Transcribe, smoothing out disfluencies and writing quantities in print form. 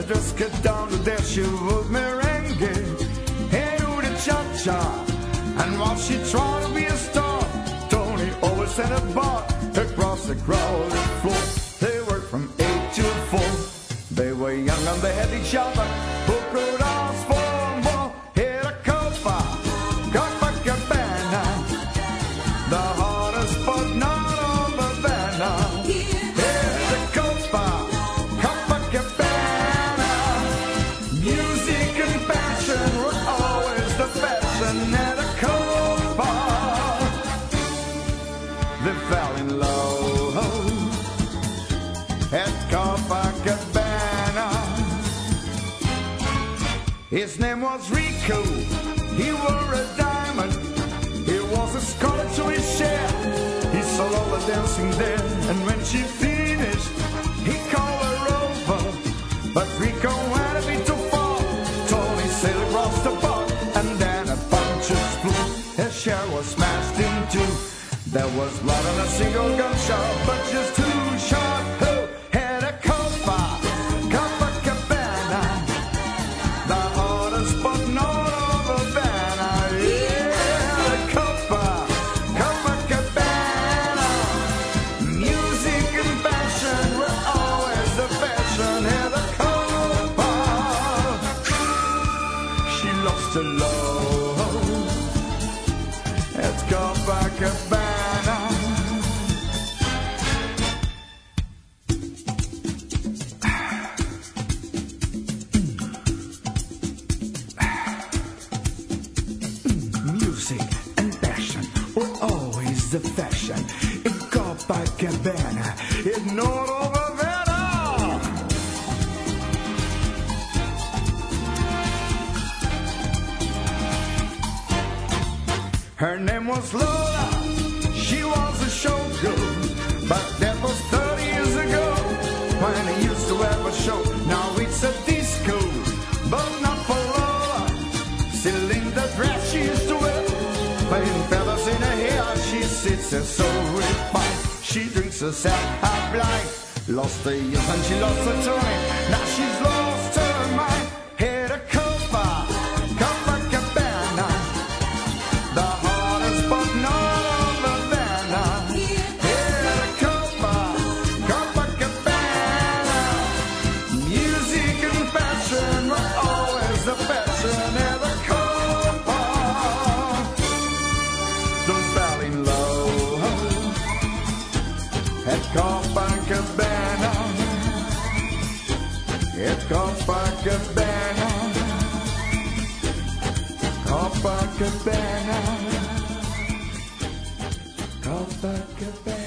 just get down to there. She was merengue, hey, do the cha-cha. And while she tried to be a star, Tony always had a bar across the crowded floor. They worked from 8 to 4. They were young and they had each other who could ask for more. Hit a Copacabana, the hardest but not on the Havana. Hit a Copacabana, music and passion were always the fashion at a Copa. They fell in love at Copacabana. His name was Rico, he wore a diamond. He was a scholar to his share. He saw all the dancing there, and when she finished, he called her over. But Rico had a bit too far. Tony sailed across the bar, and then a bunch of flew. His share was smashed in two. There was blood on a single gunshot, but just two shot. Who had a Copacabana, the hardest but not of Havana. Yeah, the Copacabana, music and passion were always the fashion at the Copa. She lost her love at Copacabana. Music and passion were always the fashion in Copacabana. Ignore all the Havana. Her name was Lola, she was a showgirl, but that was 30 years ago when I used to have a show. Now it's a disco, but not for Lola. Still in the dress she used to wear, playing feathers in her hair. She sits there so refined, she drinks herself half blind. Lost her youth and she lost her Tony, now she's lost her mind. Hit a Copacabana, the hardest but not of Havana. Hit a Copacabana, music and passion were always the fashion at the Copa. Don't fall in love at Copacabana, at Copacabana, Copacabana, Copacabana.